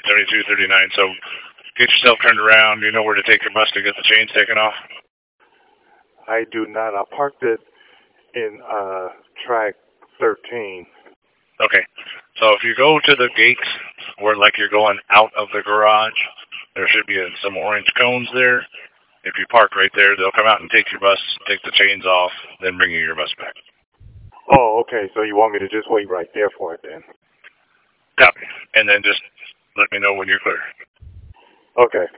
72, 39. So get yourself turned around. You know where to take your bus to get the chains taken off? I do not. I parked it in track 13. Okay. So if you go to the gates where like you're going out of the garage, there should be some orange cones there. If you park right there, they'll come out and take your bus, take the chains off, then bring you your bus back. Oh, okay. So you want me to just wait right there for it then? Copy. And then just let me know when you're clear. Okay.